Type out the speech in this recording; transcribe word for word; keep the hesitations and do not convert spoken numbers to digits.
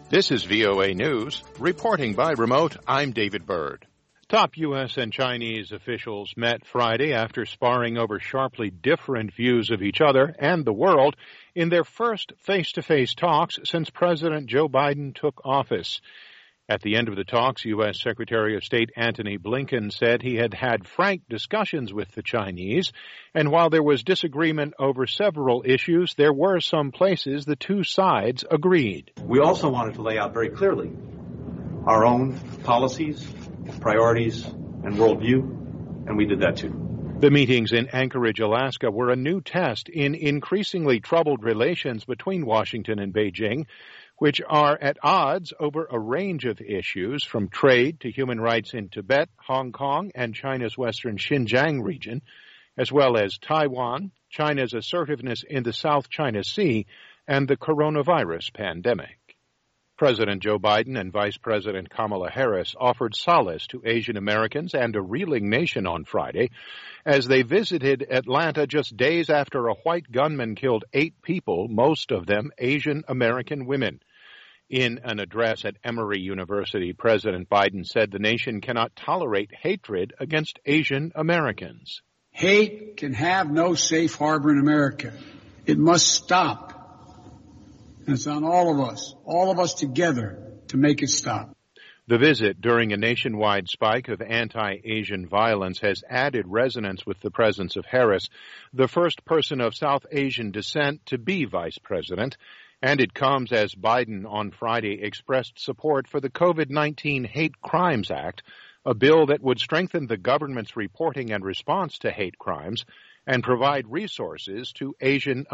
This is V O A News. Reporting by remote, I'm David Byrd. Top U S and Chinese officials met Friday after sparring over sharply different views of each other and the world in their first face-to-face talks since President Joe Biden took office. At the end of the talks, U S Secretary of State Antony Blinken said he had had frank discussions with the Chinese, and while there was disagreement over several issues, there were some places the two sides agreed. We also wanted to lay out very clearly our own policies, priorities, and worldview, and we did that too. The meetings in Anchorage, Alaska were a new test in increasingly troubled relations between Washington and Beijing, which are at odds over a range of issues from trade to human rights in Tibet, Hong Kong, and China's western Xinjiang region, as well as Taiwan, China's assertiveness in the South China Sea, and the coronavirus pandemic. President Joe Biden and Vice President Kamala Harris offered solace to Asian Americans and a reeling nation on Friday as they visited Atlanta just days after a white gunman killed eight people, most of them Asian American women. In an address at Emory University, President Biden said the nation cannot tolerate hatred against Asian Americans. Hate can have no safe harbor in America. It must stop. And it's on all of us, all of us together, to make it stop. The visit during a nationwide spike of anti-Asian violence has added resonance with the presence of Harris, the first person of South Asian descent to be vice president, and it comes as Biden on Friday expressed support for the COVID nineteen Hate Crimes Act, a bill that would strengthen the government's reporting and response to hate crimes and provide resources to Asian